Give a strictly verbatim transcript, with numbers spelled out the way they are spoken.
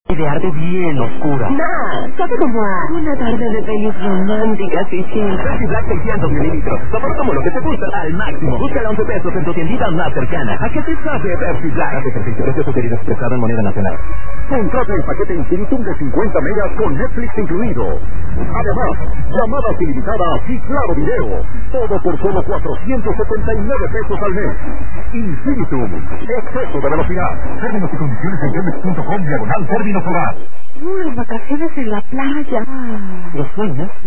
de arte bien oscura. Nah, sabe como a una tarde de pelis románticas y chill. Pepsi Black seiscientos mililitros. Sabor como lo que te gusta al máximo. Busca a once pesos en tu tiendita más cercana. ¿A qué te sabe Pepsi Black? Hace ejercicio. Precio sugerido expresado en moneda nacional. Contrata el paquete Infinitum de cincuenta megas con Netflix incluido. Además, llamadas ilimitadas y claro video. Todo por solo cuatrocientos setenta y nueve pesos al mes. Infinitum. Exceso de velocidad. Términos y condiciones en telmex punto com diagonal términos hogar. Uy, vacaciones en la playa. ¿Los sueños?